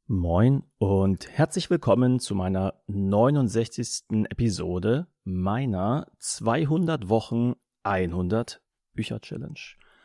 Moin und herzlich willkommen zu meiner 69. Episode meiner 200 Wochen 100 Bücher Challenge.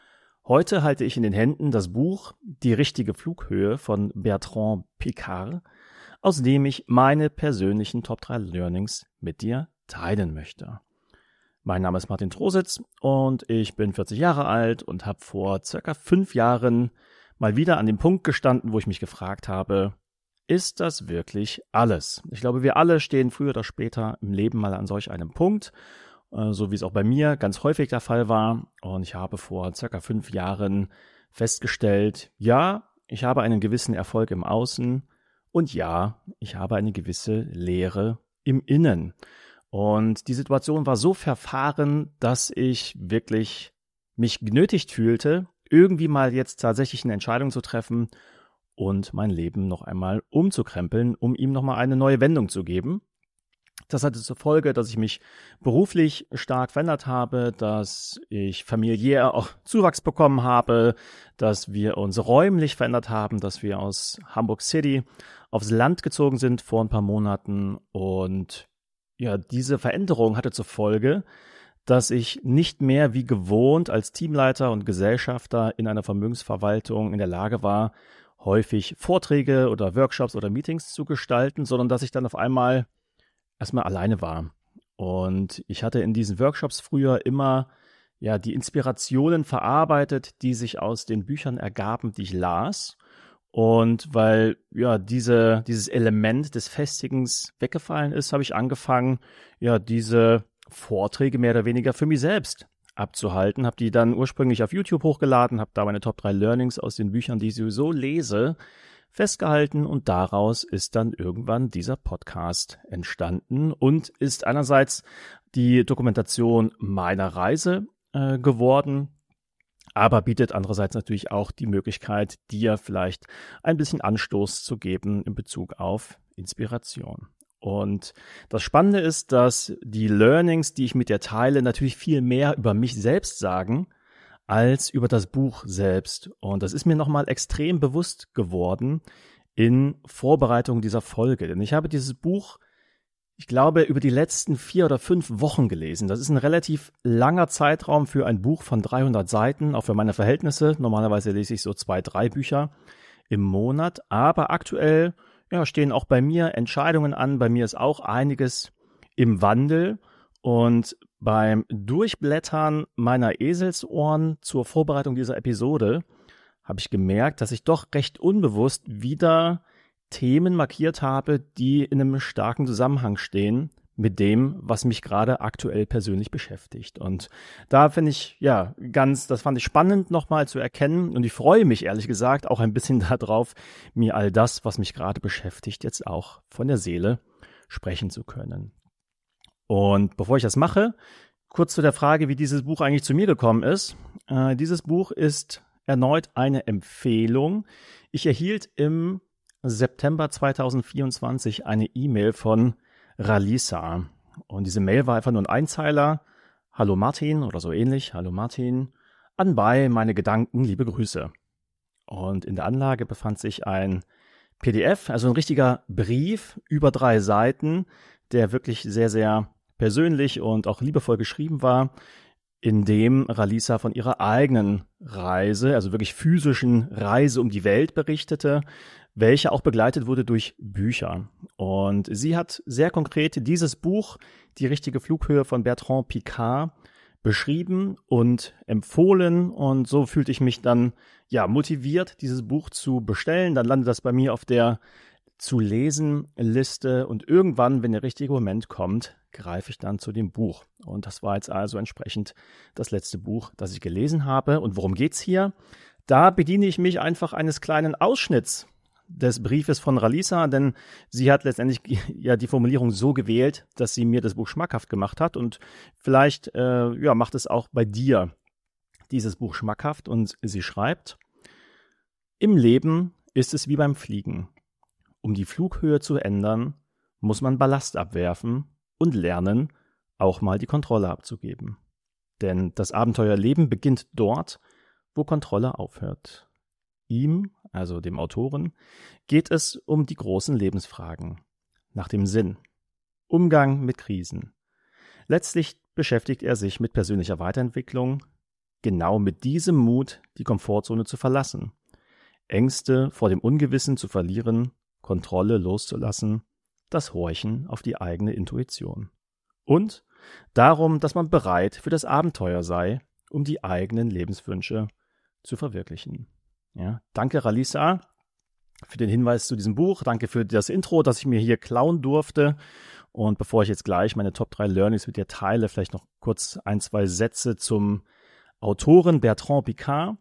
Heute halte ich in den Händen das Buch Die richtige Flughöhe von Bertrand Piccard, aus dem ich meine persönlichen Top 3 Learnings mit dir teilen möchte. Mein Name ist Martin Trositz und ich bin 40 Jahre alt und habe vor circa 5 Jahren mal wieder an dem Punkt gestanden, wo ich mich gefragt habe, ist das wirklich alles? Ich glaube, wir alle stehen früher oder später im Leben mal an solch einem Punkt, so wie es auch bei mir ganz häufig der Fall war. Und ich habe vor circa 5 Jahren festgestellt, ja, ich habe einen gewissen Erfolg im Außen und ja, ich habe eine gewisse Leere im Innen. Und die Situation war so verfahren, dass ich wirklich mich genötigt fühlte, irgendwie mal jetzt tatsächlich eine Entscheidung zu treffen und mein Leben noch einmal umzukrempeln, um ihm nochmal eine neue Wendung zu geben. Das hatte zur Folge, dass ich mich beruflich stark verändert habe, dass ich familiär auch Zuwachs bekommen habe, dass wir uns räumlich verändert haben, dass wir aus Hamburg City aufs Land gezogen sind vor ein paar Monaten. Und ja, diese Veränderung hatte zur Folge, dass ich nicht mehr wie gewohnt als Teamleiter und Gesellschafter in einer Vermögensverwaltung in der Lage war, häufig Vorträge oder Workshops oder Meetings zu gestalten, sondern dass ich dann auf einmal erstmal alleine war. Und ich hatte in diesen Workshops früher immer die Inspirationen verarbeitet, die sich aus den Büchern ergaben, die ich las. Und weil dieses Element des Festigens weggefallen ist, habe ich angefangen, diese Vorträge mehr oder weniger für mich selbst abzuhalten, habe die dann ursprünglich auf YouTube hochgeladen, habe da meine Top 3 Learnings aus den Büchern, die ich sowieso lese, festgehalten und daraus ist dann irgendwann dieser Podcast entstanden und ist einerseits die Dokumentation meiner Reise geworden, aber bietet andererseits natürlich auch die Möglichkeit, dir vielleicht ein bisschen Anstoß zu geben in Bezug auf Inspiration. Und das Spannende ist, dass die Learnings, die ich mit dir teile, natürlich viel mehr über mich selbst sagen, als über das Buch selbst. Und das ist mir nochmal extrem bewusst geworden in Vorbereitung dieser Folge. Denn ich habe dieses Buch, ich glaube, über die letzten 4 oder 5 Wochen gelesen. Das ist ein relativ langer Zeitraum für ein Buch von 300 Seiten, auch für meine Verhältnisse. Normalerweise lese ich so 2, 3 Bücher im Monat. Aber aktuell stehen auch bei mir Entscheidungen an. Bei mir ist auch einiges im Wandel. Und beim Durchblättern meiner Eselsohren zur Vorbereitung dieser Episode habe ich gemerkt, dass ich doch recht unbewusst wieder Themen markiert habe, die in einem starken Zusammenhang stehen mit dem, was mich gerade aktuell persönlich beschäftigt. Und da finde ich, das fand ich spannend nochmal zu erkennen und ich freue mich ehrlich gesagt auch ein bisschen darauf, mir all das, was mich gerade beschäftigt, jetzt auch von der Seele sprechen zu können. Und bevor ich das mache, kurz zu der Frage, wie dieses Buch eigentlich zu mir gekommen ist. Dieses Buch ist erneut eine Empfehlung. Ich erhielt im September 2024 eine E-Mail von Ralisa. Und diese Mail war einfach nur ein Einzeiler. Hallo Martin oder so ähnlich. Hallo Martin. Anbei meine Gedanken, liebe Grüße. Und in der Anlage befand sich ein PDF, also ein richtiger Brief über 3 Seiten, der wirklich sehr, sehr persönlich und auch liebevoll geschrieben war, in dem Ralisa von ihrer eigenen Reise, also wirklich physischen Reise um die Welt berichtete, welche auch begleitet wurde durch Bücher. Und sie hat sehr konkret dieses Buch, Die richtige Flughöhe von Bertrand Piccard, beschrieben und empfohlen. Und so fühlte ich mich dann motiviert, dieses Buch zu bestellen. Dann landet das bei mir auf der zu-lesen-Liste und irgendwann, wenn der richtige Moment kommt, greife ich dann zu dem Buch. Und das war jetzt also entsprechend das letzte Buch, das ich gelesen habe. Und worum geht's hier? Da bediene ich mich einfach eines kleinen Ausschnitts des Briefes von Ralisa, denn sie hat letztendlich die Formulierung so gewählt, dass sie mir das Buch schmackhaft gemacht hat und vielleicht macht es auch bei dir dieses Buch schmackhaft und sie schreibt: Im Leben ist es wie beim Fliegen. Um die Flughöhe zu ändern, muss man Ballast abwerfen und lernen, auch mal die Kontrolle abzugeben. Denn das Abenteuerleben beginnt dort, wo Kontrolle aufhört. ihm, also dem Autoren, geht es um die großen Lebensfragen, nach dem Sinn, Umgang mit Krisen. Letztlich beschäftigt er sich mit persönlicher Weiterentwicklung, genau mit diesem Mut, die Komfortzone zu verlassen, Ängste vor dem Ungewissen zu verlieren, Kontrolle loszulassen, das Horchen auf die eigene Intuition. Und darum, dass man bereit für das Abenteuer sei, um die eigenen Lebenswünsche zu verwirklichen. Ja, danke Ralisa für den Hinweis zu diesem Buch. Danke für das Intro, das ich mir hier klauen durfte. Und bevor ich jetzt gleich meine Top 3 Learnings mit dir teile, vielleicht noch kurz 1-2 Sätze zum Autoren Bertrand Piccard.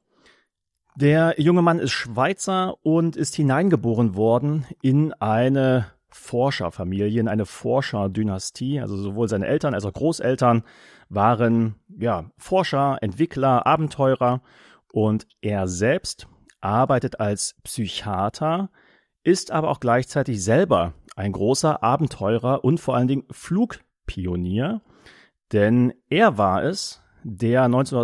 Der junge Mann ist Schweizer und ist hineingeboren worden in eine Forscherfamilie, in eine Forscherdynastie. Also sowohl seine Eltern als auch Großeltern waren Forscher, Entwickler, Abenteurer, und er selbst arbeitet als Psychiater, ist aber auch gleichzeitig selber ein großer Abenteurer und vor allen Dingen Flugpionier, denn er war es, der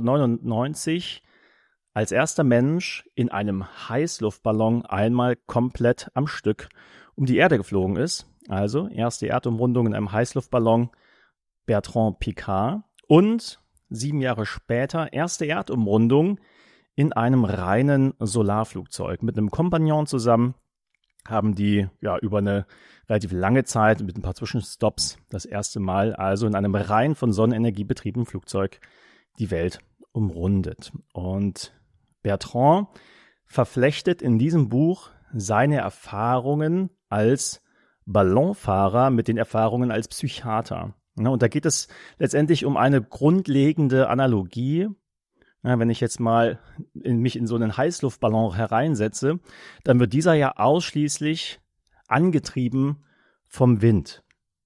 1999 als erster Mensch in einem Heißluftballon einmal komplett am Stück um die Erde geflogen ist. Also erste Erdumrundung in einem Heißluftballon, Bertrand Piccard. Und 7 Jahre später erste Erdumrundung in einem reinen Solarflugzeug. Mit einem Kompagnon zusammen haben die über eine relativ lange Zeit mit ein paar Zwischenstopps das erste Mal also in einem rein von Sonnenenergie betriebenen Flugzeug die Welt umrundet. Und Bertrand verflechtet in diesem Buch seine Erfahrungen als Ballonfahrer mit den Erfahrungen als Psychiater. Und da geht es letztendlich um eine grundlegende Analogie. Wenn ich jetzt mal mich in so einen Heißluftballon hereinsetze, dann wird dieser ja ausschließlich angetrieben vom Wind.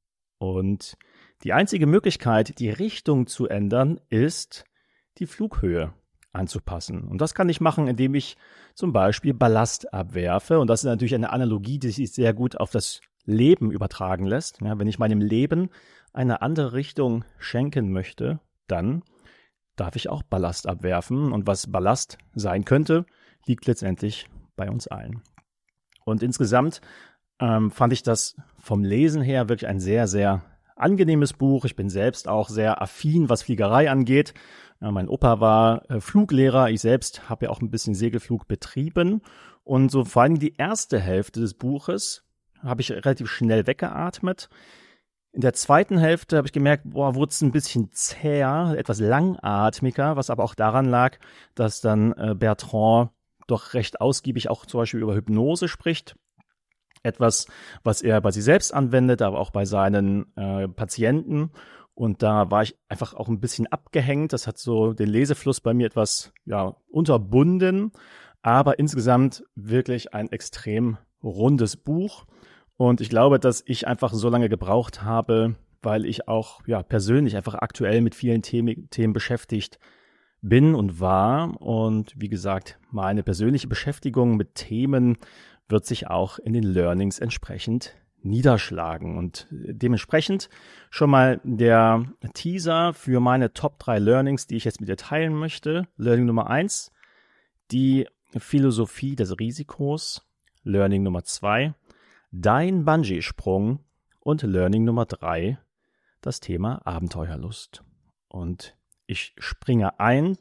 Und die einzige Möglichkeit, die Richtung zu ändern, ist, die Flughöhe anzupassen. Und das kann ich machen, indem ich zum Beispiel Ballast abwerfe. Und das ist natürlich eine Analogie, die sich sehr gut auf das Leben übertragen lässt. Ja, wenn ich meinem Leben eine andere Richtung schenken möchte, dann darf ich auch Ballast abwerfen. Und was Ballast sein könnte, liegt letztendlich bei uns allen. Und insgesamt fand ich das vom Lesen her wirklich ein sehr, sehr angenehmes Buch. Ich bin selbst auch sehr affin, was Fliegerei angeht. Mein Opa war Fluglehrer. Ich selbst habe ja auch ein bisschen Segelflug betrieben. Und so vor allem die erste Hälfte des Buches habe ich relativ schnell weggeatmet. In der zweiten Hälfte habe ich gemerkt, wurde es ein bisschen zäher, etwas langatmiger, was aber auch daran lag, dass dann Bertrand doch recht ausgiebig auch zum Beispiel über Hypnose spricht. Etwas, was er bei sich selbst anwendet, aber auch bei seinen Patienten. Und da war ich einfach auch ein bisschen abgehängt. Das hat so den Lesefluss bei mir etwas unterbunden. Aber insgesamt wirklich ein extrem rundes Buch. Und ich glaube, dass ich einfach so lange gebraucht habe, weil ich auch persönlich einfach aktuell mit vielen Themen beschäftigt bin und war. Und wie gesagt, meine persönliche Beschäftigung mit Themen wird sich auch in den Learnings entsprechend niederschlagen. Und dementsprechend schon mal der Teaser für meine Top 3 Learnings, die ich jetzt mit dir teilen möchte. Learning Nummer 1, die Philosophie des Risikos. Learning Nummer 2, dein Bungee-Sprung. Und Learning Nummer 3, das Thema Abenteuerlust. Und ich springe ein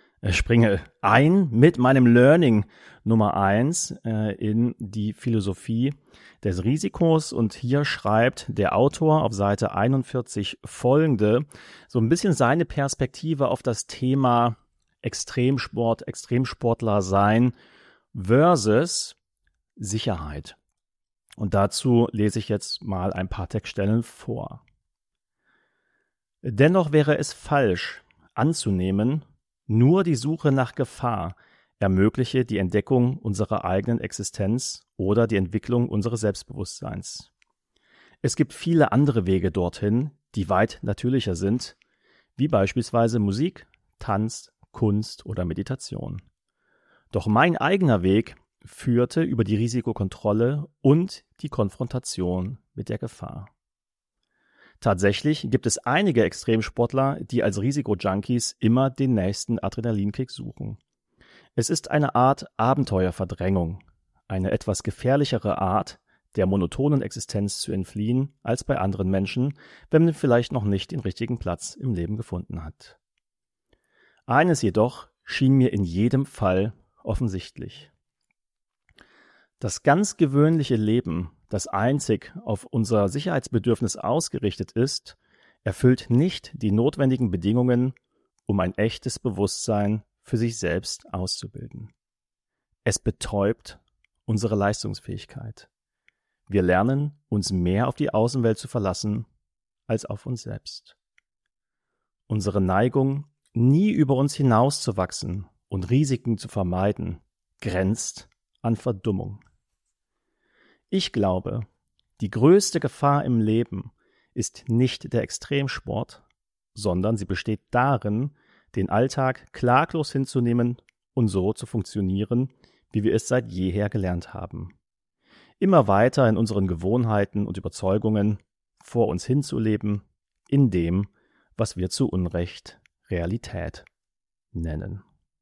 mit meinem Learning Nummer 1 in die Philosophie des Risikos. Und hier schreibt der Autor auf Seite 41 folgende, so ein bisschen seine Perspektive auf das Thema Extremsport, Extremsportler sein versus Sicherheit. Und dazu lese ich jetzt mal ein paar Textstellen vor. Dennoch wäre es falsch anzunehmen, nur die Suche nach Gefahr ermögliche die Entdeckung unserer eigenen Existenz oder die Entwicklung unseres Selbstbewusstseins. Es gibt viele andere Wege dorthin, die weit natürlicher sind, wie beispielsweise Musik, Tanz, Kunst oder Meditation. Doch mein eigener Weg führte über die Risikokontrolle und die Konfrontation mit der Gefahr. Tatsächlich gibt es einige Extremsportler, die als Risikojunkies immer den nächsten Adrenalinkick suchen. Es ist eine Art Abenteuerverdrängung, eine etwas gefährlichere Art, der monotonen Existenz zu entfliehen, als bei anderen Menschen, wenn man vielleicht noch nicht den richtigen Platz im Leben gefunden hat. Eines jedoch schien mir in jedem Fall offensichtlich. Das ganz gewöhnliche Leben, das einzig auf unser Sicherheitsbedürfnis ausgerichtet ist, erfüllt nicht die notwendigen Bedingungen, um ein echtes Bewusstsein für sich selbst auszubilden. Es betäubt unsere Leistungsfähigkeit. Wir lernen, uns mehr auf die Außenwelt zu verlassen als auf uns selbst. Unsere Neigung, nie über uns hinauszuwachsen und Risiken zu vermeiden, grenzt an Verdummung. Ich glaube, die größte Gefahr im Leben ist nicht der Extremsport, sondern sie besteht darin, den Alltag klaglos hinzunehmen und so zu funktionieren, wie wir es seit jeher gelernt haben. Immer weiter in unseren Gewohnheiten und Überzeugungen vor uns hinzuleben, in dem, was wir zu Unrecht Realität nennen.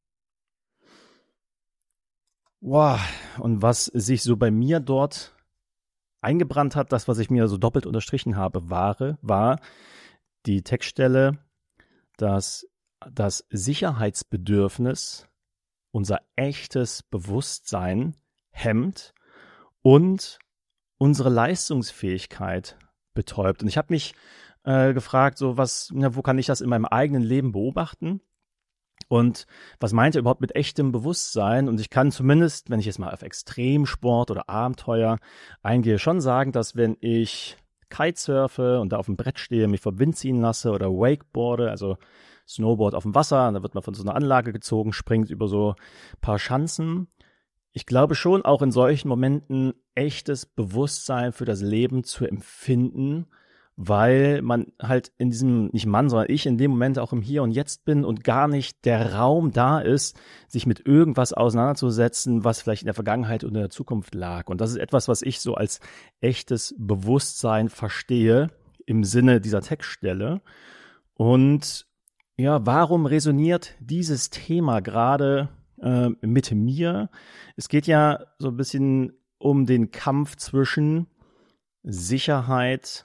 Wow, und was sich so bei mir dort eingebrannt hat, das, was ich mir so doppelt unterstrichen habe, war die Textstelle, dass das Sicherheitsbedürfnis unser echtes Bewusstsein hemmt und unsere Leistungsfähigkeit betäubt. Und ich habe mich gefragt, so wo kann ich das in meinem eigenen Leben beobachten? Und was meint er überhaupt mit echtem Bewusstsein? Und ich kann zumindest, wenn ich jetzt mal auf Extremsport oder Abenteuer eingehe, schon sagen, dass wenn ich Kitesurfe und da auf dem Brett stehe, mich vom Wind ziehen lasse oder Wakeboarde, also Snowboard auf dem Wasser, da wird man von so einer Anlage gezogen, springt über so ein paar Schanzen. Ich glaube schon, auch in solchen Momenten echtes Bewusstsein für das Leben zu empfinden, weil man halt in diesem, nicht Mann, sondern ich in dem Moment auch im Hier und Jetzt bin und gar nicht der Raum da ist, sich mit irgendwas auseinanderzusetzen, was vielleicht in der Vergangenheit oder in der Zukunft lag. Und das ist etwas, was ich so als echtes Bewusstsein verstehe im Sinne dieser Textstelle. Und ja, warum resoniert dieses Thema gerade mit mir? Es geht ja so ein bisschen um den Kampf zwischen Sicherheit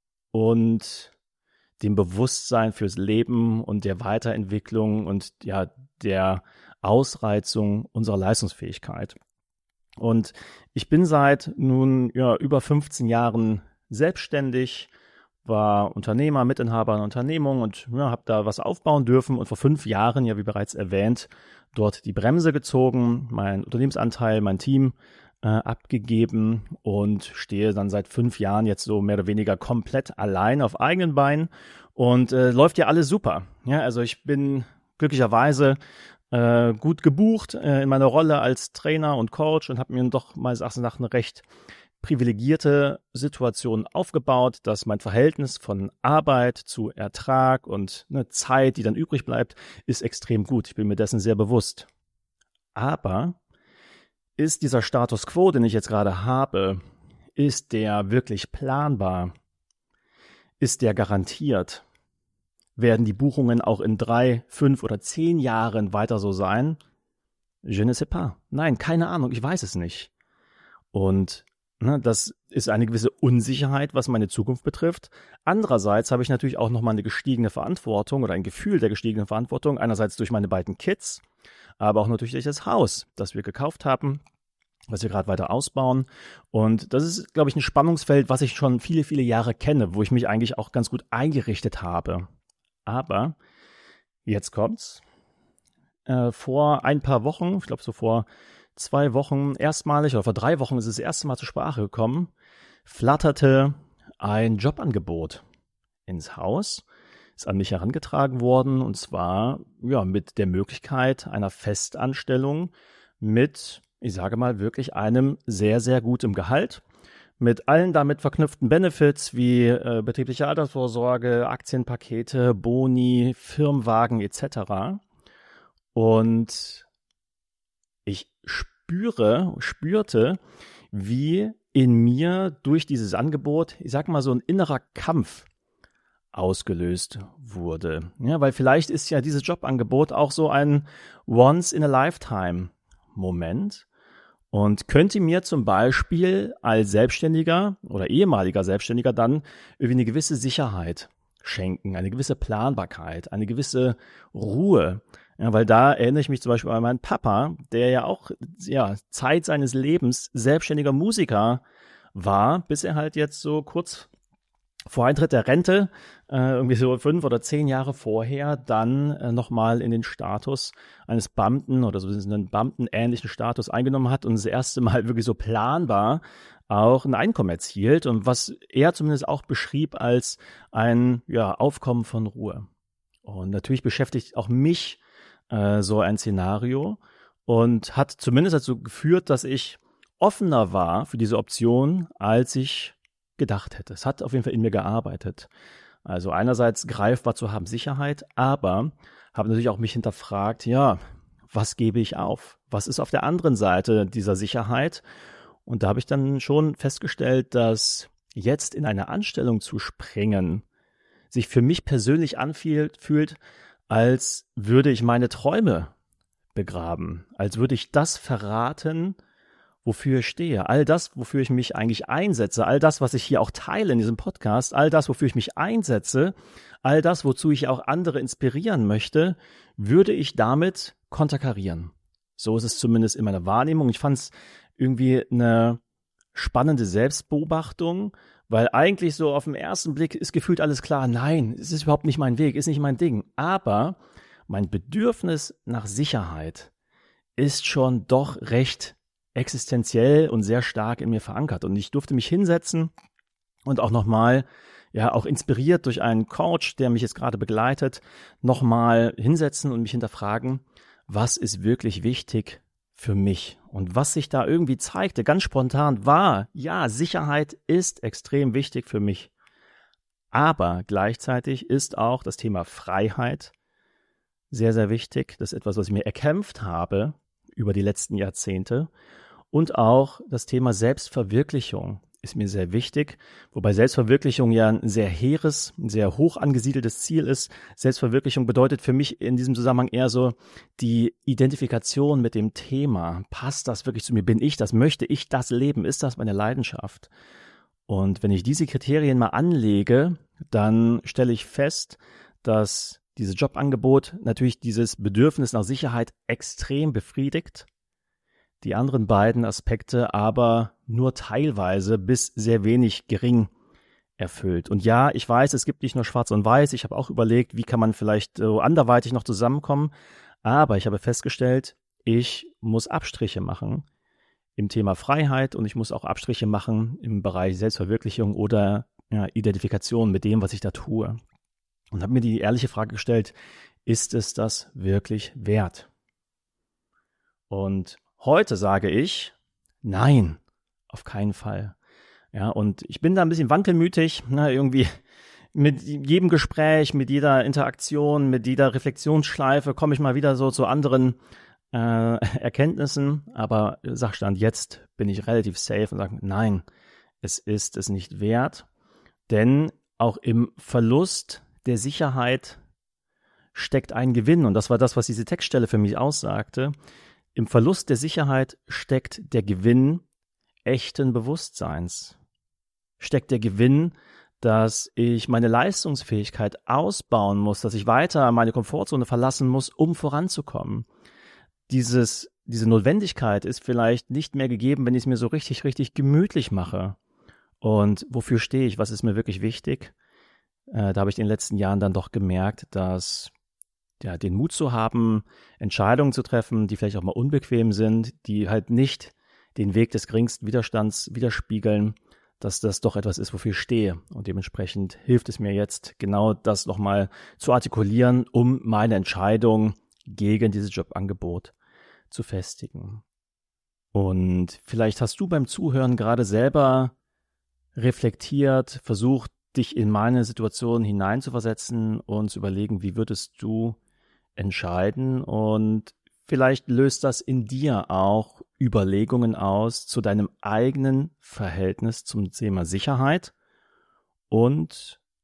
und dem Bewusstsein fürs Leben und der Weiterentwicklung und ja der Ausreizung unserer Leistungsfähigkeit. Und ich bin seit nun über 15 Jahren selbstständig, war Unternehmer, Mitinhaber einer Unternehmung und habe da was aufbauen dürfen und vor 5 Jahren, ja wie bereits erwähnt, dort die Bremse gezogen, mein Unternehmensanteil, mein Team abgegeben und stehe dann seit 5 Jahren jetzt so mehr oder weniger komplett allein auf eigenen Beinen und läuft ja alles super. Ja, also ich bin glücklicherweise gut gebucht in meiner Rolle als Trainer und Coach und habe mir doch meines Erachtens nach eine recht privilegierte Situation aufgebaut, dass mein Verhältnis von Arbeit zu Ertrag und eine Zeit, die dann übrig bleibt, ist extrem gut. Ich bin mir dessen sehr bewusst. Aber ist dieser Status quo, den ich jetzt gerade habe, ist der wirklich planbar? Ist der garantiert? Werden die Buchungen auch in 3, 5 oder 10 Jahren weiter so sein? Je ne sais pas. Nein, keine Ahnung, ich weiß es nicht. Und das ist eine gewisse Unsicherheit, was meine Zukunft betrifft. Andererseits habe ich natürlich auch nochmal eine gestiegene Verantwortung oder ein Gefühl der gestiegenen Verantwortung. Einerseits durch meine beiden Kids, aber auch natürlich durch das Haus, das wir gekauft haben, was wir gerade weiter ausbauen. Und das ist, glaube ich, ein Spannungsfeld, was ich schon viele, viele Jahre kenne, wo ich mich eigentlich auch ganz gut eingerichtet habe. Aber jetzt kommt's. Vor ein paar Wochen, ich glaube so vor 2 Wochen erstmalig, oder vor 3 Wochen ist es das erste Mal zur Sprache gekommen, flatterte ein Jobangebot ins Haus, ist an mich herangetragen worden, und zwar mit der Möglichkeit einer Festanstellung mit, ich sage mal, wirklich einem sehr, sehr guten Gehalt, mit allen damit verknüpften Benefits wie betriebliche Altersvorsorge, Aktienpakete, Boni, Firmenwagen etc. Und ich spürte, wie in mir durch dieses Angebot, ich sag mal, so ein innerer Kampf ausgelöst wurde. Ja, weil vielleicht ist ja dieses Jobangebot auch so ein Once-in-a-Lifetime-Moment und könnte mir zum Beispiel als Selbstständiger oder ehemaliger Selbstständiger dann irgendwie eine gewisse Sicherheit schenken, eine gewisse Planbarkeit, eine gewisse Ruhe. Ja, weil da erinnere ich mich zum Beispiel an meinen Papa, der ja auch Zeit seines Lebens selbstständiger Musiker war, bis er halt jetzt so kurz vor Eintritt der Rente, irgendwie so 5 oder 10 Jahre vorher, dann nochmal in den Status eines Beamten oder so einen Beamtenähnlichen Status eingenommen hat und das erste Mal wirklich so planbar auch ein Einkommen erzielt und was er zumindest auch beschrieb als ein Aufkommen von Ruhe. Und natürlich beschäftigt auch mich so ein Szenario und hat zumindest dazu geführt, dass ich offener war für diese Option, als ich gedacht hätte. Es hat auf jeden Fall in mir gearbeitet. Also einerseits greifbar zu haben Sicherheit, aber habe natürlich auch mich hinterfragt, was gebe ich auf? Was ist auf der anderen Seite dieser Sicherheit? Und da habe ich dann schon festgestellt, dass jetzt in eine Anstellung zu springen sich für mich persönlich anfühlt, als würde ich meine Träume begraben, als würde ich das verraten, wofür ich stehe, all das, wofür ich mich eigentlich einsetze, all das, was ich hier auch teile in diesem Podcast, all das, wofür ich mich einsetze, all das, wozu ich auch andere inspirieren möchte, würde ich damit konterkarieren. So ist es zumindest in meiner Wahrnehmung. Ich fand es irgendwie eine spannende Selbstbeobachtung, weil eigentlich so auf den ersten Blick ist gefühlt alles klar, nein, es ist überhaupt nicht mein Weg, ist nicht mein Ding. Aber mein Bedürfnis nach Sicherheit ist schon doch recht existenziell und sehr stark in mir verankert. Und ich durfte mich hinsetzen und auch nochmal, auch inspiriert durch einen Coach, der mich jetzt gerade begleitet, nochmal hinsetzen und mich hinterfragen, was ist wirklich wichtig für mich? Und was sich da irgendwie zeigte, ganz spontan war, Sicherheit ist extrem wichtig für mich. Aber gleichzeitig ist auch das Thema Freiheit sehr, sehr wichtig. Das ist etwas, was ich mir erkämpft habe über die letzten Jahrzehnte. Und auch das Thema Selbstverwirklichung ist mir sehr wichtig, wobei Selbstverwirklichung ja ein sehr hehres, ein sehr hoch angesiedeltes Ziel ist. Selbstverwirklichung bedeutet für mich in diesem Zusammenhang eher so die Identifikation mit dem Thema. Passt das wirklich zu mir? Bin ich das? Möchte ich das leben? Ist das meine Leidenschaft? Und wenn ich diese Kriterien mal anlege, dann stelle ich fest, dass dieses Jobangebot natürlich dieses Bedürfnis nach Sicherheit extrem befriedigt, die anderen beiden Aspekte aber nur teilweise bis sehr wenig gering erfüllt. Und ja, ich weiß, es gibt nicht nur Schwarz und Weiß. Ich habe auch überlegt, wie kann man vielleicht so anderweitig noch zusammenkommen. Aber ich habe festgestellt, ich muss Abstriche machen im Thema Freiheit und ich muss auch Abstriche machen im Bereich Selbstverwirklichung oder Identifikation mit dem, was ich da tue. Und habe mir die ehrliche Frage gestellt, ist es das wirklich wert? Und heute sage ich, nein, auf keinen Fall. Ja, und ich bin da ein bisschen wankelmütig, irgendwie mit jedem Gespräch, mit jeder Interaktion, mit jeder Reflexionsschleife komme ich mal wieder so zu anderen Erkenntnissen. Aber Sachstand, jetzt bin ich relativ safe und sage, nein, es ist es nicht wert. Denn auch im Verlust der Sicherheit steckt ein Gewinn. Und das war das, was diese Textstelle für mich aussagte. Im Verlust der Sicherheit steckt der Gewinn echten Bewusstseins. Steckt der Gewinn, dass ich meine Leistungsfähigkeit ausbauen muss, dass ich weiter meine Komfortzone verlassen muss, um voranzukommen. Diese Notwendigkeit ist vielleicht nicht mehr gegeben, wenn ich es mir so richtig, richtig gemütlich mache. Und wofür stehe ich? Was ist mir wirklich wichtig? Da habe ich in den letzten Jahren dann doch gemerkt, dass den Mut zu haben, Entscheidungen zu treffen, die vielleicht auch mal unbequem sind, die halt nicht den Weg des geringsten Widerstands widerspiegeln, dass das doch etwas ist, wofür ich stehe. Und dementsprechend hilft es mir jetzt, genau das nochmal zu artikulieren, um meine Entscheidung gegen dieses Jobangebot zu festigen. Und vielleicht hast du beim Zuhören gerade selber reflektiert, versucht, dich in meine Situation hineinzuversetzen und zu überlegen, wie würdest du entscheiden, und vielleicht löst das in dir auch Überlegungen aus zu deinem eigenen Verhältnis zum Thema Sicherheit und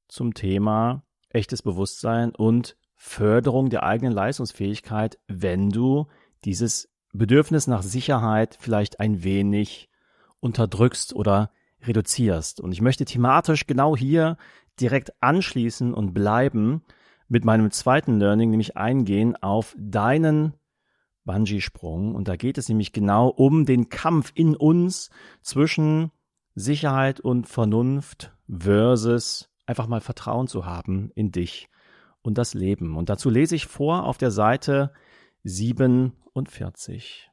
zum Thema echtes Bewusstsein und Förderung der eigenen Leistungsfähigkeit, wenn du dieses Bedürfnis nach Sicherheit vielleicht ein wenig unterdrückst oder reduzierst. Und ich möchte thematisch genau hier direkt anschließen und bleiben mit meinem zweiten Learning, nämlich eingehen auf deinen Bungee-Sprung. Und da geht es nämlich genau um den Kampf in uns zwischen Sicherheit und Vernunft versus einfach mal Vertrauen zu haben in dich und das Leben. Und dazu lese ich vor auf der Seite 47.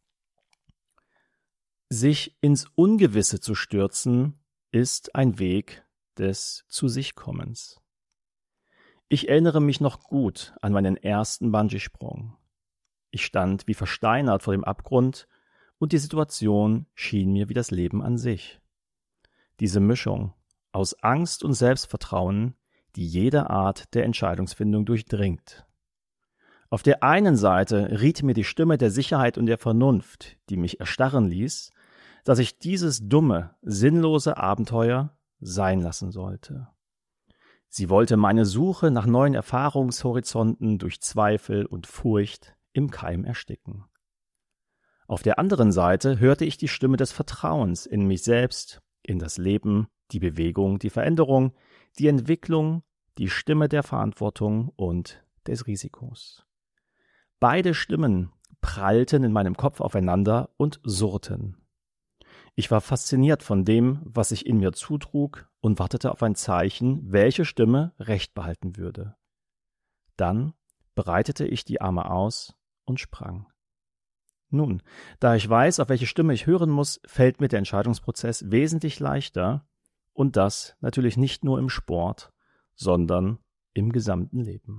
Sich ins Ungewisse zu stürzen, ist ein Weg des Zu-sich-Kommens. Ich erinnere mich noch gut an meinen ersten Bungee-Sprung. Ich stand wie versteinert vor dem Abgrund und die Situation schien mir wie das Leben an sich. Diese Mischung aus Angst und Selbstvertrauen, die jede Art der Entscheidungsfindung durchdringt. Auf der einen Seite riet mir die Stimme der Sicherheit und der Vernunft, die mich erstarren ließ, dass ich dieses dumme, sinnlose Abenteuer sein lassen sollte. Sie wollte meine Suche nach neuen Erfahrungshorizonten durch Zweifel und Furcht im Keim ersticken. Auf der anderen Seite hörte ich die Stimme des Vertrauens in mich selbst, in das Leben, die Bewegung, die Veränderung, die Entwicklung, die Stimme der Verantwortung und des Risikos. Beide Stimmen prallten in meinem Kopf aufeinander und surrten. Ich war fasziniert von dem, was sich in mir zutrug und wartete auf ein Zeichen, welche Stimme Recht behalten würde. Dann breitete ich die Arme aus und sprang. Nun, da ich weiß, auf welche Stimme ich hören muss, fällt mir der Entscheidungsprozess wesentlich leichter und das natürlich nicht nur im Sport, sondern im gesamten Leben.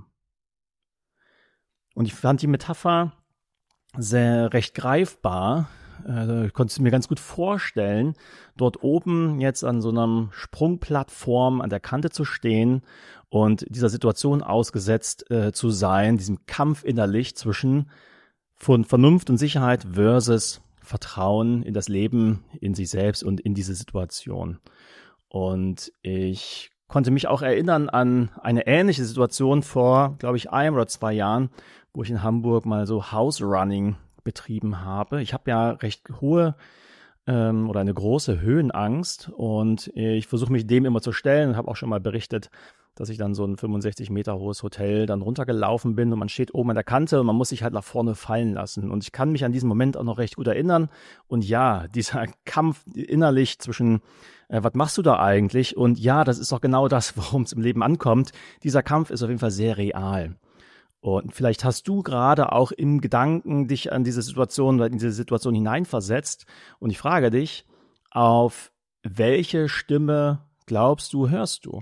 Und ich fand die Metapher recht greifbar. Ich konnte es mir ganz gut vorstellen, dort oben jetzt an so einer Sprungplattform an der Kante zu stehen und dieser Situation ausgesetzt zu sein, diesem Kampf innerlich zwischen von Vernunft und Sicherheit versus Vertrauen in das Leben, in sich selbst und in diese Situation. Und ich konnte mich auch erinnern an eine ähnliche Situation vor, glaube ich, 1 oder 2 Jahren, wo ich in Hamburg mal so House Running betrieben habe. Ich habe ja recht hohe oder eine große Höhenangst und ich versuche mich dem immer zu stellen und habe auch schon mal berichtet, dass ich dann so ein 65 Meter hohes Hotel dann runtergelaufen bin und man steht oben an der Kante und man muss sich halt nach vorne fallen lassen. Und ich kann mich an diesen Moment auch noch recht gut erinnern. Und ja, dieser Kampf innerlich zwischen, was machst du da eigentlich? Und ja, das ist doch genau das, worum es im Leben ankommt. Dieser Kampf ist auf jeden Fall sehr real. Und vielleicht hast du gerade auch im Gedanken dich an diese Situation oder in diese Situation hineinversetzt. Und ich frage dich, auf welche Stimme glaubst du, hörst du?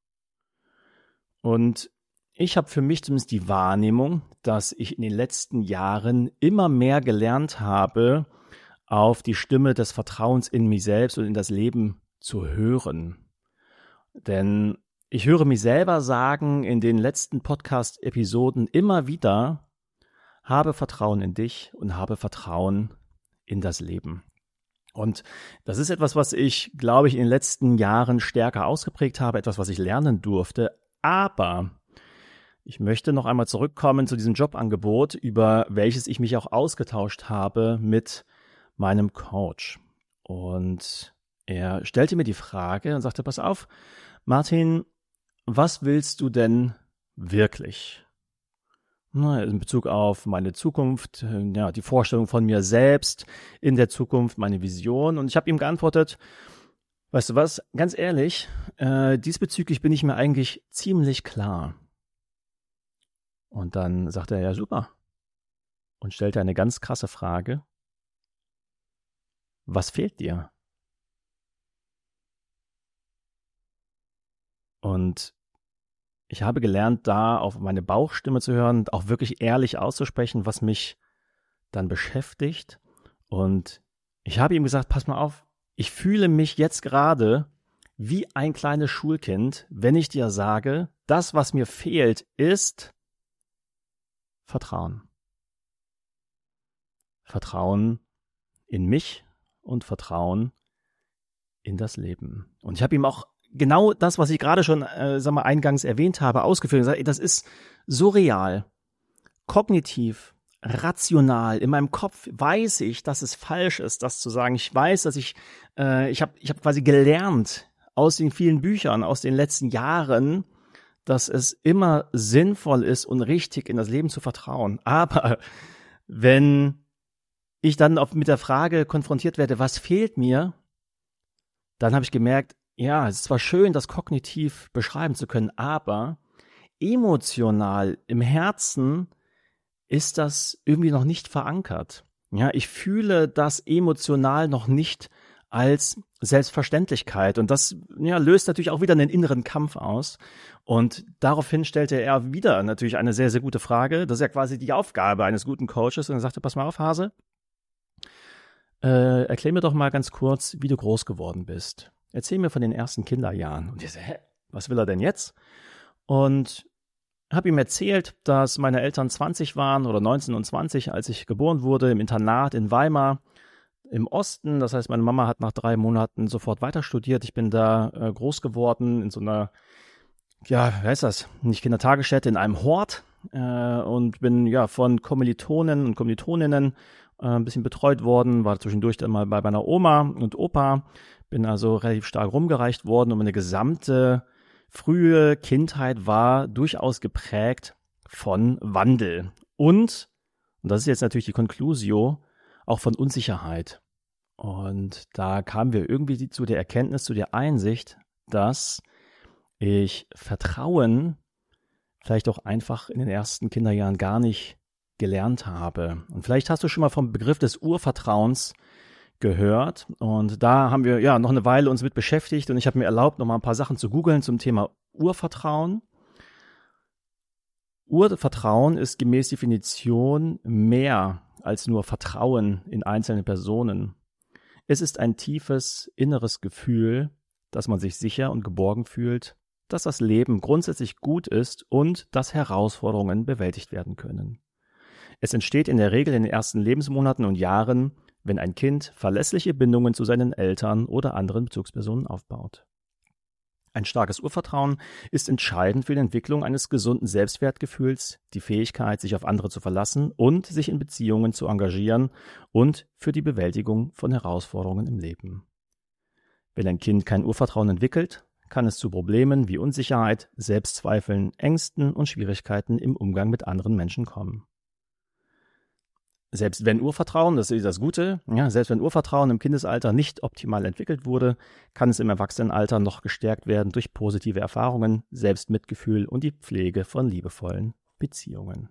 Und ich habe für mich zumindest die Wahrnehmung, dass ich in den letzten Jahren immer mehr gelernt habe, auf die Stimme des Vertrauens in mich selbst und in das Leben zu hören. Denn ich höre mich selber sagen in den letzten Podcast-Episoden immer wieder, habe Vertrauen in dich und habe Vertrauen in das Leben. Und das ist etwas, was ich, glaube ich, in den letzten Jahren stärker ausgeprägt habe, etwas, was ich lernen durfte. Aber ich möchte noch einmal zurückkommen zu diesem Jobangebot, über welches ich mich auch ausgetauscht habe mit meinem Coach. Und er stellte mir die Frage und sagte, pass auf, Martin, was willst du denn wirklich? In Bezug auf meine Zukunft, ja, die Vorstellung von mir selbst in der Zukunft, meine Vision. Und ich habe ihm geantwortet, weißt du was, ganz ehrlich, diesbezüglich bin ich mir eigentlich ziemlich klar. Und dann sagte er, ja super. Und stellte eine ganz krasse Frage. Was fehlt dir? Und ich habe gelernt, da auf meine Bauchstimme zu hören, auch wirklich ehrlich auszusprechen, was mich dann beschäftigt. Und ich habe ihm gesagt, pass mal auf, ich fühle mich jetzt gerade wie ein kleines Schulkind, wenn ich dir sage, das, was mir fehlt, ist Vertrauen. Vertrauen in mich und Vertrauen in das Leben. Und ich habe ihm auch genau das, was ich gerade schon, eingangs erwähnt habe, ausgeführt habe. Das ist so real, kognitiv, rational. In meinem Kopf weiß ich, dass es falsch ist, das zu sagen. Ich weiß, dass ich habe quasi gelernt aus den vielen Büchern, aus den letzten Jahren, dass es immer sinnvoll ist und richtig in das Leben zu vertrauen. Aber wenn ich dann mit der Frage konfrontiert werde, was fehlt mir, dann habe ich gemerkt, ja, es ist zwar schön, das kognitiv beschreiben zu können, aber emotional im Herzen ist das irgendwie noch nicht verankert. Ja, ich fühle das emotional noch nicht als Selbstverständlichkeit. Und das löst natürlich auch wieder einen inneren Kampf aus. Und daraufhin stellte er wieder natürlich eine sehr, sehr gute Frage. Das ist ja quasi die Aufgabe eines guten Coaches. Und er sagte, pass mal auf, Hase, erklär mir doch mal ganz kurz, wie du groß geworden bist. Erzähl mir von den ersten Kinderjahren. Und ich so, was will er denn jetzt? Und habe ihm erzählt, dass meine Eltern 20 waren oder 19 und 20, als ich geboren wurde, im Internat in Weimar im Osten. Das heißt, meine Mama hat nach 3 Monaten sofort weiter studiert. Ich bin da groß geworden in so einer, ja, wie heißt das, nicht Kindertagesstätte, in einem Hort und bin von Kommilitonen und Kommilitoninnen ein bisschen betreut worden, war zwischendurch dann mal bei meiner Oma und Opa, bin also relativ stark rumgereicht worden und meine gesamte frühe Kindheit war durchaus geprägt von Wandel und das ist jetzt natürlich die Conclusio, auch von Unsicherheit. Und da kamen wir irgendwie zu der Erkenntnis, zu der Einsicht, dass ich Vertrauen vielleicht auch einfach in den ersten Kinderjahren gar nicht gelernt habe. Und vielleicht hast du schon mal vom Begriff des Urvertrauens gehört. Und da haben wir noch eine Weile uns mit beschäftigt und ich habe mir erlaubt, noch mal ein paar Sachen zu googeln zum Thema Urvertrauen. Urvertrauen ist gemäß Definition mehr als nur Vertrauen in einzelne Personen. Es ist ein tiefes inneres Gefühl, dass man sich sicher und geborgen fühlt, dass das Leben grundsätzlich gut ist und dass Herausforderungen bewältigt werden können. Es entsteht in der Regel in den ersten Lebensmonaten und Jahren, wenn ein Kind verlässliche Bindungen zu seinen Eltern oder anderen Bezugspersonen aufbaut. Ein starkes Urvertrauen ist entscheidend für die Entwicklung eines gesunden Selbstwertgefühls, die Fähigkeit, sich auf andere zu verlassen und sich in Beziehungen zu engagieren und für die Bewältigung von Herausforderungen im Leben. Wenn ein Kind kein Urvertrauen entwickelt, kann es zu Problemen wie Unsicherheit, Selbstzweifeln, Ängsten und Schwierigkeiten im Umgang mit anderen Menschen kommen. Selbst wenn Urvertrauen, das ist das Gute, selbst wenn Urvertrauen im Kindesalter nicht optimal entwickelt wurde, kann es im Erwachsenenalter noch gestärkt werden durch positive Erfahrungen, Selbstmitgefühl und die Pflege von liebevollen Beziehungen.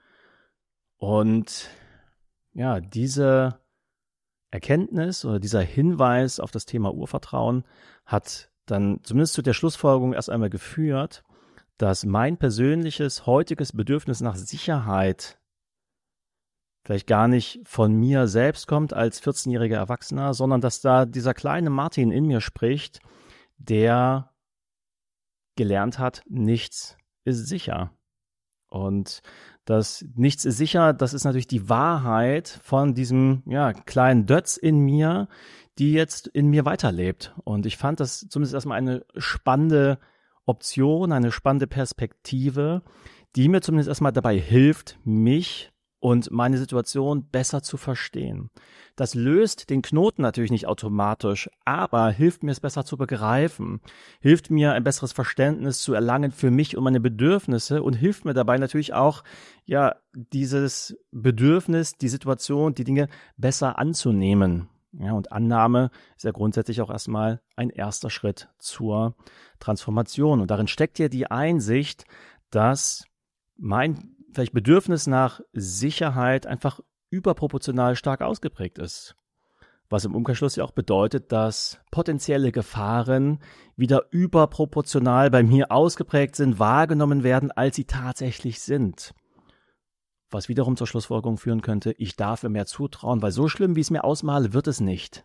Und diese Erkenntnis oder dieser Hinweis auf das Thema Urvertrauen hat dann zumindest zu der Schlussfolgerung erst einmal geführt, dass mein persönliches, heutiges Bedürfnis nach Sicherheit vielleicht gar nicht von mir selbst kommt als 14-jähriger Erwachsener, sondern dass da dieser kleine Martin in mir spricht, der gelernt hat, nichts ist sicher. Und das Nichts ist sicher, das ist natürlich die Wahrheit von diesem kleinen Dötz in mir, die jetzt in mir weiterlebt. Und ich fand das zumindest erstmal eine spannende Option, eine spannende Perspektive, die mir zumindest erstmal dabei hilft, mich und meine Situation besser zu verstehen. Das löst den Knoten natürlich nicht automatisch, aber hilft mir es besser zu begreifen, hilft mir ein besseres Verständnis zu erlangen für mich und meine Bedürfnisse und hilft mir dabei natürlich auch, dieses Bedürfnis, die Situation, die Dinge besser anzunehmen. Ja, und Annahme ist ja grundsätzlich auch erstmal ein erster Schritt zur Transformation. Und darin steckt ja die Einsicht, dass mein vielleicht Bedürfnis nach Sicherheit einfach überproportional stark ausgeprägt ist. Was im Umkehrschluss ja auch bedeutet, dass potenzielle Gefahren wieder überproportional bei mir ausgeprägt sind, wahrgenommen werden, als sie tatsächlich sind. Was wiederum zur Schlussfolgerung führen könnte, ich darf mir mehr zutrauen, weil so schlimm, wie ich es mir ausmale, wird es nicht.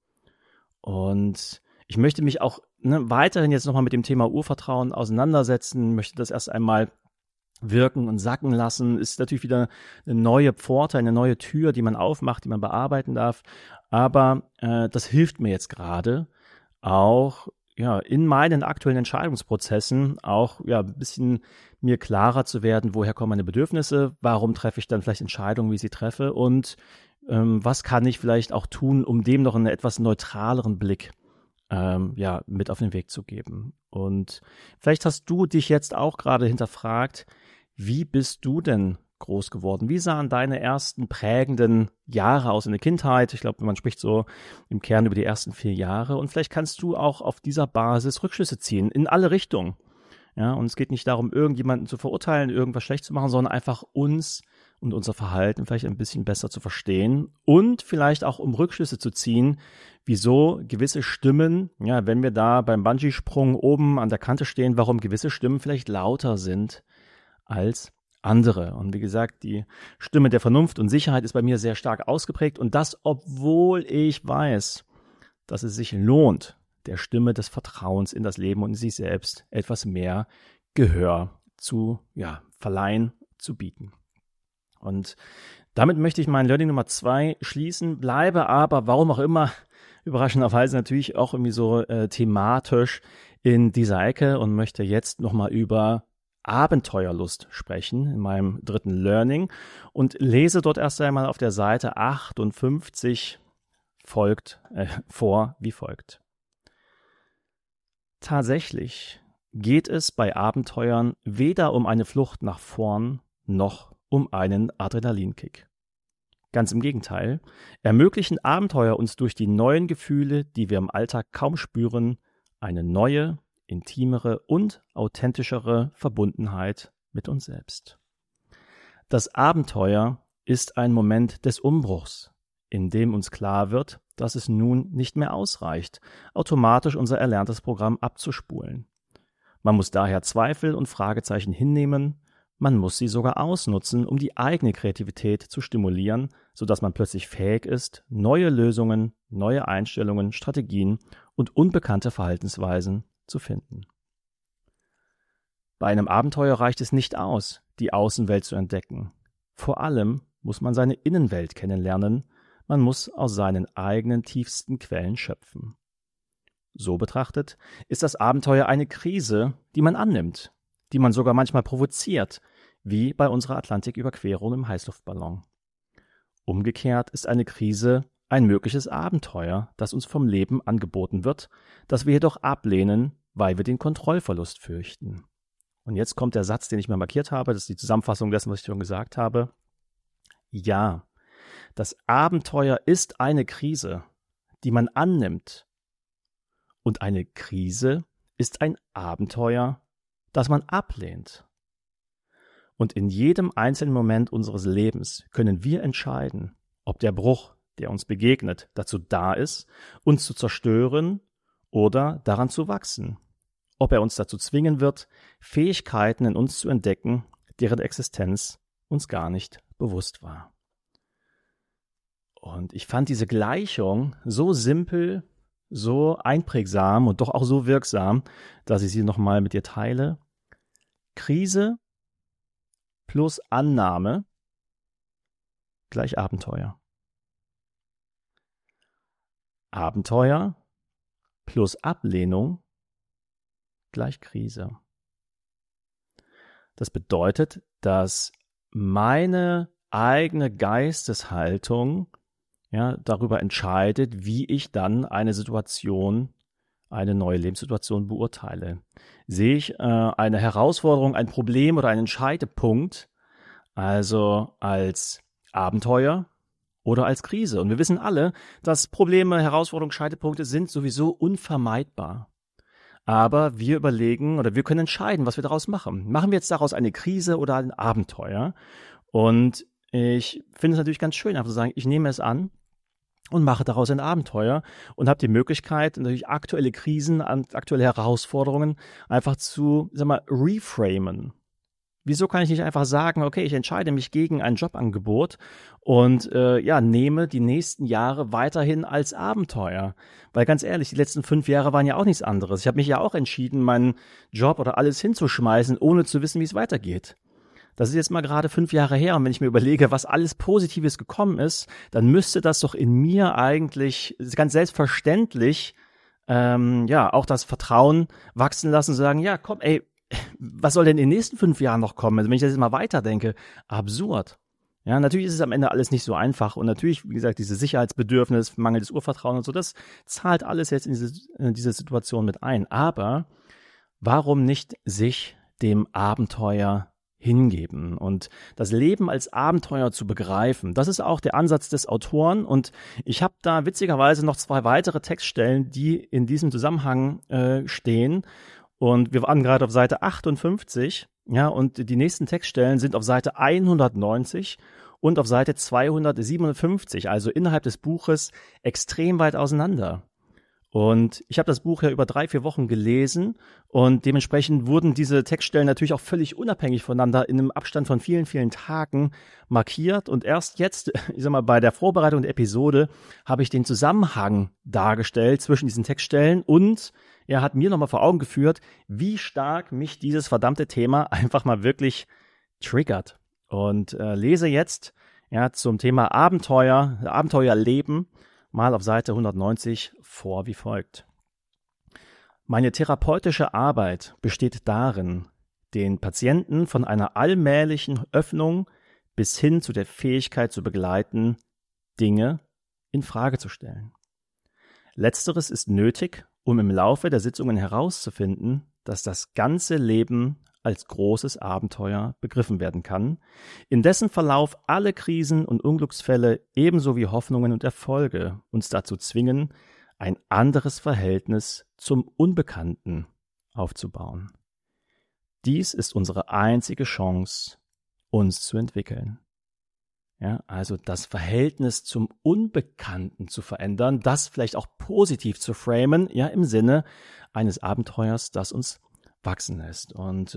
Und ich möchte mich auch weiterhin jetzt nochmal mit dem Thema Urvertrauen auseinandersetzen, möchte das erst einmal wirken und sacken lassen, ist natürlich wieder eine neue Pforte, eine neue Tür, die man aufmacht, die man bearbeiten darf. Aber das hilft mir jetzt gerade auch, in meinen aktuellen Entscheidungsprozessen auch ein bisschen mir klarer zu werden, woher kommen meine Bedürfnisse, warum treffe ich dann vielleicht Entscheidungen, wie ich sie treffe und was kann ich vielleicht auch tun, um dem noch einen etwas neutraleren Blick mit auf den Weg zu geben. Und vielleicht hast du dich jetzt auch gerade hinterfragt, wie bist du denn groß geworden? Wie sahen deine ersten prägenden Jahre aus in der Kindheit? Ich glaube, man spricht so im Kern über die ersten 4 Jahre. Und vielleicht kannst du auch auf dieser Basis Rückschlüsse ziehen, in alle Richtungen. Ja, und es geht nicht darum, irgendjemanden zu verurteilen, irgendwas schlecht zu machen, sondern einfach uns und unser Verhalten vielleicht ein bisschen besser zu verstehen und vielleicht auch um Rückschlüsse zu ziehen, wieso gewisse Stimmen, wenn wir da beim Bungee-Sprung oben an der Kante stehen, warum gewisse Stimmen vielleicht lauter sind als andere. Und wie gesagt, die Stimme der Vernunft und Sicherheit ist bei mir sehr stark ausgeprägt und das, obwohl ich weiß, dass es sich lohnt, der Stimme des Vertrauens in das Leben und in sich selbst etwas mehr Gehör zu verleihen, zu bieten. Und damit möchte ich mein Learning Nummer 2 schließen, bleibe aber, warum auch immer, überraschenderweise natürlich auch irgendwie so thematisch in dieser Ecke und möchte jetzt nochmal über Abenteuerlust sprechen in meinem 3. Learning und lese dort erst einmal auf der Seite 58 vor wie folgt. Tatsächlich geht es bei Abenteuern weder um eine Flucht nach vorn noch um einen Adrenalinkick. Ganz im Gegenteil, ermöglichen Abenteuer uns durch die neuen Gefühle, die wir im Alltag kaum spüren, eine neue, intimere und authentischere Verbundenheit mit uns selbst. Das Abenteuer ist ein Moment des Umbruchs, in dem uns klar wird, dass es nun nicht mehr ausreicht, automatisch unser erlerntes Programm abzuspulen. Man muss daher Zweifel und Fragezeichen hinnehmen, man muss sie sogar ausnutzen, um die eigene Kreativität zu stimulieren, sodass man plötzlich fähig ist, neue Lösungen, neue Einstellungen, Strategien und unbekannte Verhaltensweisen zu finden. Bei einem Abenteuer reicht es nicht aus, die Außenwelt zu entdecken. Vor allem muss man seine Innenwelt kennenlernen, man muss aus seinen eigenen tiefsten Quellen schöpfen. So betrachtet ist das Abenteuer eine Krise, die man annimmt, die man sogar manchmal provoziert, wie bei unserer Atlantiküberquerung im Heißluftballon. Umgekehrt ist eine Krise ein mögliches Abenteuer, das uns vom Leben angeboten wird, das wir jedoch ablehnen, weil wir den Kontrollverlust fürchten. Und jetzt kommt der Satz, den ich mir markiert habe, das ist die Zusammenfassung dessen, was ich schon gesagt habe. Ja, das Abenteuer ist eine Krise, die man annimmt. Und eine Krise ist ein Abenteuer, das man ablehnt. Und in jedem einzelnen Moment unseres Lebens können wir entscheiden, ob der Bruch, der uns begegnet, dazu da ist, uns zu zerstören oder daran zu wachsen. Ob er uns dazu zwingen wird, Fähigkeiten in uns zu entdecken, deren Existenz uns gar nicht bewusst war. Und ich fand diese Gleichung so simpel, so einprägsam und doch auch so wirksam, dass ich sie nochmal mit dir teile. Krise plus Annahme gleich Abenteuer. Abenteuer plus Ablehnung gleich Krise. Das bedeutet, dass meine eigene Geisteshaltung darüber entscheidet, wie ich dann eine Situation, eine neue Lebenssituation beurteile. Sehe ich eine Herausforderung, ein Problem oder einen Scheidepunkt, also als Abenteuer oder als Krise? Und wir wissen alle, dass Probleme, Herausforderungen, Scheidepunkte sind sowieso unvermeidbar. Aber wir überlegen oder wir können entscheiden, was wir daraus machen. Machen wir jetzt daraus eine Krise oder ein Abenteuer? Und ich finde es natürlich ganz schön, einfach zu sagen, ich nehme es an und mache daraus ein Abenteuer und habe die Möglichkeit, natürlich aktuelle Krisen, aktuelle Herausforderungen einfach zu, reframen. Wieso kann ich nicht einfach sagen, okay, ich entscheide mich gegen ein Jobangebot und nehme die nächsten Jahre weiterhin als Abenteuer? Weil ganz ehrlich, die letzten 5 Jahre waren ja auch nichts anderes. Ich habe mich ja auch entschieden, meinen Job oder alles hinzuschmeißen, ohne zu wissen, wie es weitergeht. Das ist jetzt mal gerade 5 Jahre her und wenn ich mir überlege, was alles Positives gekommen ist, dann müsste das doch in mir eigentlich ganz selbstverständlich auch das Vertrauen wachsen lassen, sagen, ja, komm, ey, was soll denn in den nächsten 5 Jahren noch kommen? Also wenn ich das jetzt mal weiterdenke, absurd. Ja, natürlich ist es am Ende alles nicht so einfach und natürlich, wie gesagt, dieses Sicherheitsbedürfnis, mangelndes Urvertrauen und so, das zahlt alles jetzt in diese Situation mit ein. Aber warum nicht sich dem Abenteuer hingeben und das Leben als Abenteuer zu begreifen? Das ist auch der Ansatz des Autoren und ich habe da witzigerweise noch 2 weitere Textstellen, die in diesem Zusammenhang stehen. Und wir waren gerade auf Seite 58, ja, und die nächsten Textstellen sind auf Seite 190 und auf Seite 257, also innerhalb des Buches extrem weit auseinander. Und ich habe das Buch ja über 3-4 Wochen gelesen und dementsprechend wurden diese Textstellen natürlich auch völlig unabhängig voneinander in einem Abstand von vielen, vielen Tagen markiert. Und erst jetzt, ich sag mal, bei der Vorbereitung der Episode habe ich den Zusammenhang dargestellt zwischen diesen Textstellen und er hat mir nochmal vor Augen geführt, wie stark mich dieses verdammte Thema einfach mal wirklich triggert. Und lese jetzt zum Thema Abenteuerleben mal auf Seite 190 vor wie folgt. Meine therapeutische Arbeit besteht darin, den Patienten von einer allmählichen Öffnung bis hin zu der Fähigkeit zu begleiten, Dinge in Frage zu stellen. Letzteres ist nötig, um im Laufe der Sitzungen herauszufinden, dass das ganze Leben als großes Abenteuer begriffen werden kann, in dessen Verlauf alle Krisen und Unglücksfälle ebenso wie Hoffnungen und Erfolge uns dazu zwingen, ein anderes Verhältnis zum Unbekannten aufzubauen. Dies ist unsere einzige Chance, uns zu entwickeln. Ja, also das Verhältnis zum Unbekannten zu verändern, das vielleicht auch positiv zu framen, ja, im Sinne eines Abenteuers, das uns wachsen lässt. Und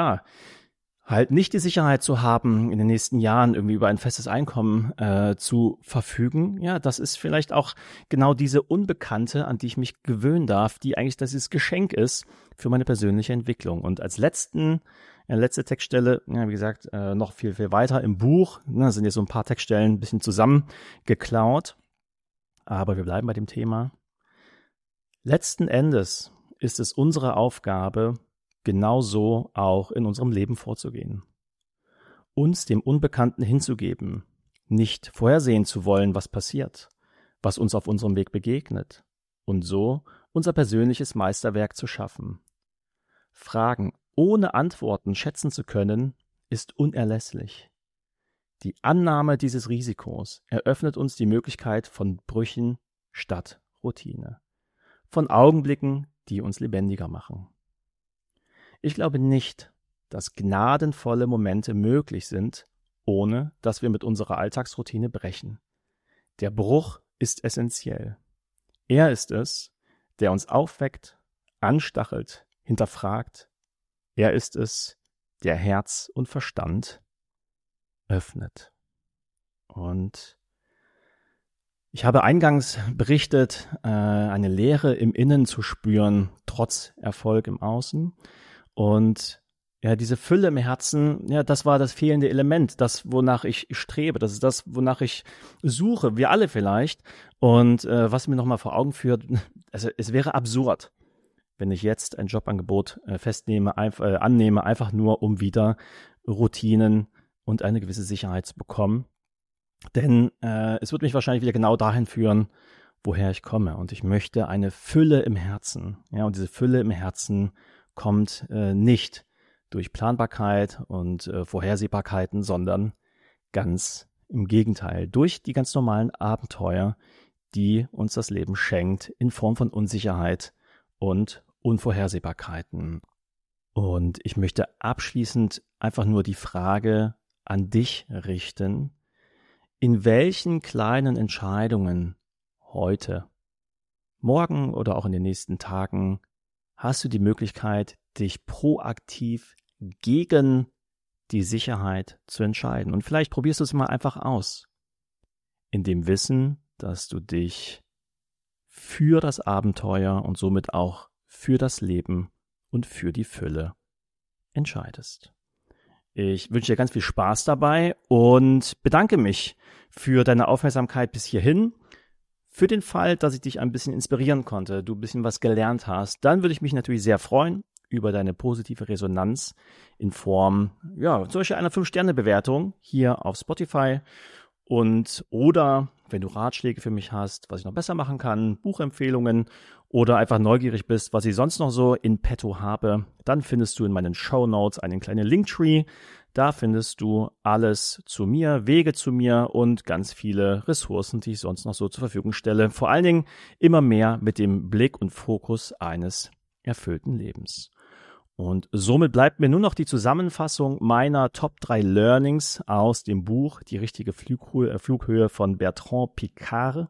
halt nicht die Sicherheit zu haben, in den nächsten Jahren irgendwie über ein festes Einkommen zu verfügen, ja, das ist vielleicht auch genau diese Unbekannte, an die ich mich gewöhnen darf, die eigentlich dieses Geschenk ist für meine persönliche Entwicklung. Und als letzte Textstelle, ja, wie gesagt, noch viel, viel weiter im Buch, da sind jetzt so ein paar Textstellen ein bisschen zusammengeklaut, aber wir bleiben bei dem Thema. Letzten Endes ist es unsere Aufgabe, genauso auch in unserem Leben vorzugehen. Uns dem Unbekannten hinzugeben, nicht vorhersehen zu wollen, was passiert, was uns auf unserem Weg begegnet und so unser persönliches Meisterwerk zu schaffen. Fragen ohne Antworten schätzen zu können, ist unerlässlich. Die Annahme dieses Risikos eröffnet uns die Möglichkeit von Brüchen statt Routine, von Augenblicken, die uns lebendiger machen. Ich glaube nicht, dass gnadenvolle Momente möglich sind, ohne dass wir mit unserer Alltagsroutine brechen. Der Bruch ist essentiell. Er ist es, der uns aufweckt, anstachelt, hinterfragt. Er ist es, der Herz und Verstand öffnet. Und ich habe eingangs berichtet, eine Leere im Innen zu spüren, trotz Erfolg im Außen. Und ja, diese Fülle im Herzen, ja, das war das fehlende Element, das, wonach ich strebe, das ist das, wonach ich suche, wir alle vielleicht. Und was mir nochmal vor Augen führt, also es wäre absurd, wenn ich jetzt ein Jobangebot annehme, einfach nur, um wieder Routinen und eine gewisse Sicherheit zu bekommen. Denn es wird mich wahrscheinlich wieder genau dahin führen, woher ich komme. Und ich möchte eine Fülle im Herzen. Ja, und diese Fülle im Herzen kommt nicht durch Planbarkeit und Vorhersehbarkeiten, sondern ganz im Gegenteil, durch die ganz normalen Abenteuer, die uns das Leben schenkt, in Form von Unsicherheit und Unvorhersehbarkeiten. Und ich möchte abschließend einfach nur die Frage an dich richten: In welchen kleinen Entscheidungen heute, morgen oder auch in den nächsten Tagen hast du die Möglichkeit, dich proaktiv gegen die Sicherheit zu entscheiden? Und vielleicht probierst du es mal einfach aus, in dem Wissen, dass du dich für das Abenteuer und somit auch für das Leben und für die Fülle entscheidest. Ich wünsche dir ganz viel Spaß dabei und bedanke mich für deine Aufmerksamkeit bis hierhin. Für den Fall, dass ich dich ein bisschen inspirieren konnte, du ein bisschen was gelernt hast, dann würde ich mich natürlich sehr freuen über deine positive Resonanz in Form, zum Beispiel einer 5-Sterne-Bewertung hier auf Spotify oder wenn du Ratschläge für mich hast, was ich noch besser machen kann, Buchempfehlungen oder einfach neugierig bist, was ich sonst noch so in petto habe, dann findest du in meinen Shownotes einen kleinen Linktree. Da findest du alles zu mir, Wege zu mir und ganz viele Ressourcen, die ich sonst noch so zur Verfügung stelle. Vor allen Dingen immer mehr mit dem Blick und Fokus eines erfüllten Lebens. Und somit bleibt mir nur noch die Zusammenfassung meiner Top 3 Learnings aus dem Buch Die richtige Flughöhe von Bertrand Piccard.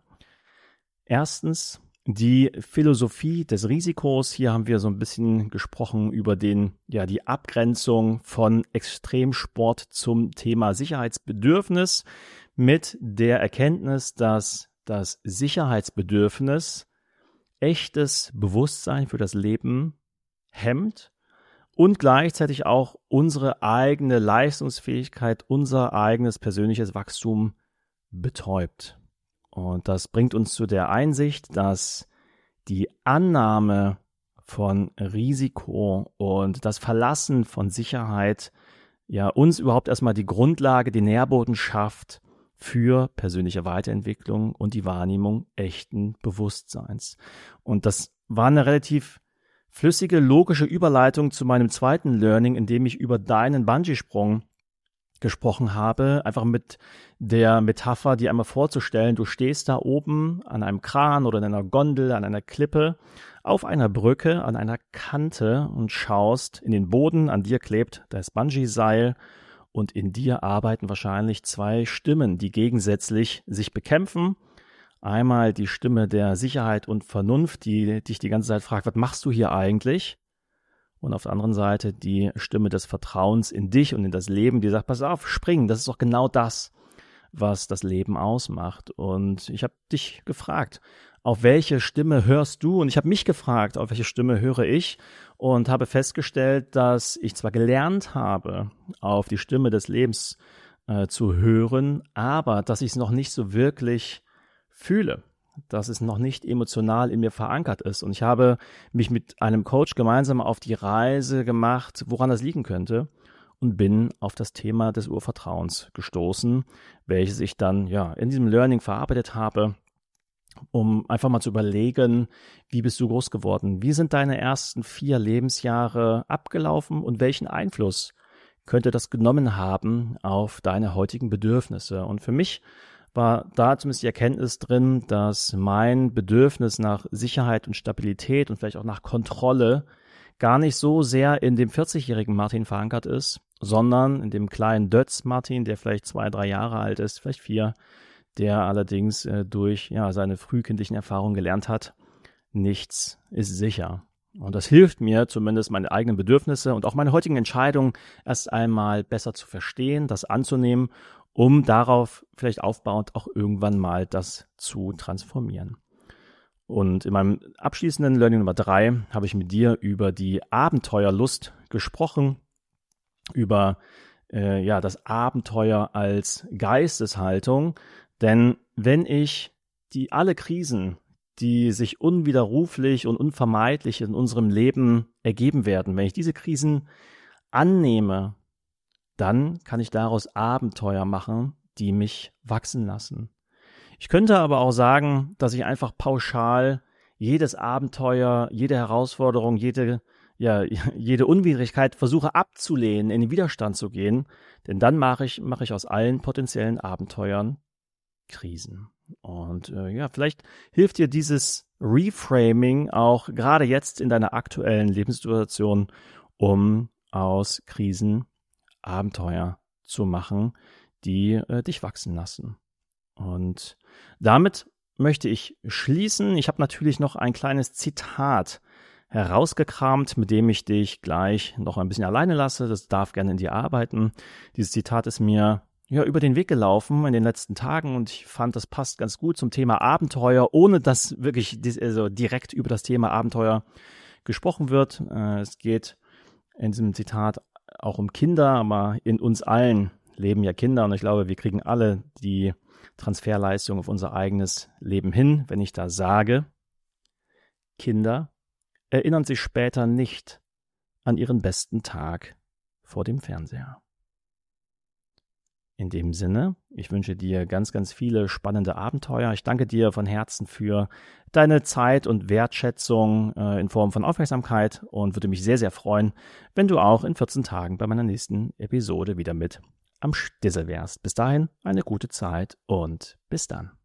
Erstens, die Philosophie des Risikos. Hier haben wir so ein bisschen gesprochen über die Abgrenzung von Extremsport zum Thema Sicherheitsbedürfnis mit der Erkenntnis, dass das Sicherheitsbedürfnis echtes Bewusstsein für das Leben hemmt und gleichzeitig auch unsere eigene Leistungsfähigkeit, unser eigenes persönliches Wachstum betäubt. Und das bringt uns zu der Einsicht, dass die Annahme von Risiko und das Verlassen von Sicherheit uns überhaupt erstmal die Grundlage, den Nährboden schafft für persönliche Weiterentwicklung und die Wahrnehmung echten Bewusstseins. Und das war eine relativ flüssige, logische Überleitung zu meinem zweiten Learning, in dem ich über deinen Bungee-Sprung gesprochen habe, einfach mit der Metapher, die einmal vorzustellen, du stehst da oben an einem Kran oder in einer Gondel, an einer Klippe, auf einer Brücke, an einer Kante und schaust in den Boden, an dir klebt das Bungee-Seil und in dir arbeiten wahrscheinlich 2 Stimmen, die gegensätzlich sich bekämpfen. Einmal die Stimme der Sicherheit und Vernunft, die dich die ganze Zeit fragt, was machst du hier eigentlich? Und auf der anderen Seite die Stimme des Vertrauens in dich und in das Leben, die sagt, pass auf, spring, das ist doch genau das, was das Leben ausmacht. Und ich habe dich gefragt, auf welche Stimme hörst du? Und ich habe mich gefragt, auf welche Stimme höre ich? Und habe festgestellt, dass ich zwar gelernt habe, auf die Stimme des Lebens zu hören, aber dass ich es noch nicht so wirklich fühle, dass es noch nicht emotional in mir verankert ist. Und ich habe mich mit einem Coach gemeinsam auf die Reise gemacht, woran das liegen könnte, und bin auf das Thema des Urvertrauens gestoßen, welches ich dann in diesem Learning verarbeitet habe, um einfach mal zu überlegen, wie bist du groß geworden? Wie sind deine ersten 4 Lebensjahre abgelaufen und welchen Einfluss könnte das genommen haben auf deine heutigen Bedürfnisse? Und für mich war da zumindest die Erkenntnis drin, dass mein Bedürfnis nach Sicherheit und Stabilität und vielleicht auch nach Kontrolle gar nicht so sehr in dem 40-jährigen Martin verankert ist, sondern in dem kleinen Dötz Martin, der vielleicht 2, 3 Jahre alt ist, vielleicht 4, der allerdings durch seine frühkindlichen Erfahrungen gelernt hat, nichts ist sicher. Und das hilft mir zumindest, meine eigenen Bedürfnisse und auch meine heutigen Entscheidungen erst einmal besser zu verstehen, das anzunehmen, um darauf vielleicht aufbauend auch irgendwann mal das zu transformieren. Und in meinem abschließenden Learning Nummer 3 habe ich mit dir über die Abenteuerlust gesprochen, über das Abenteuer als Geisteshaltung. Denn wenn ich alle Krisen, die sich unwiderruflich und unvermeidlich in unserem Leben ergeben werden, wenn ich diese Krisen annehme, dann kann ich daraus Abenteuer machen, die mich wachsen lassen. Ich könnte aber auch sagen, dass ich einfach pauschal jedes Abenteuer, jede Herausforderung, jede Unwidrigkeit versuche abzulehnen, in den Widerstand zu gehen, denn dann mache ich aus allen potenziellen Abenteuern Krisen. Und vielleicht hilft dir dieses Reframing auch gerade jetzt in deiner aktuellen Lebenssituation, um aus Krisen Abenteuer zu machen, die dich wachsen lassen. Und damit möchte ich schließen. Ich habe natürlich noch ein kleines Zitat herausgekramt, mit dem ich dich gleich noch ein bisschen alleine lasse. Das darf gerne in dir arbeiten. Dieses Zitat ist mir über den Weg gelaufen in den letzten Tagen und ich fand, das passt ganz gut zum Thema Abenteuer, ohne dass wirklich direkt über das Thema Abenteuer gesprochen wird. Es geht in diesem Zitat auch um Kinder, aber in uns allen leben ja Kinder und ich glaube, wir kriegen alle die Transferleistung auf unser eigenes Leben hin, wenn ich da sage, Kinder erinnern sich später nicht an ihren besten Tag vor dem Fernseher. In dem Sinne, ich wünsche dir ganz, ganz viele spannende Abenteuer. Ich danke dir von Herzen für deine Zeit und Wertschätzung in Form von Aufmerksamkeit und würde mich sehr, sehr freuen, wenn du auch in 14 Tagen bei meiner nächsten Episode wieder mit am Stissel wärst. Bis dahin eine gute Zeit und bis dann.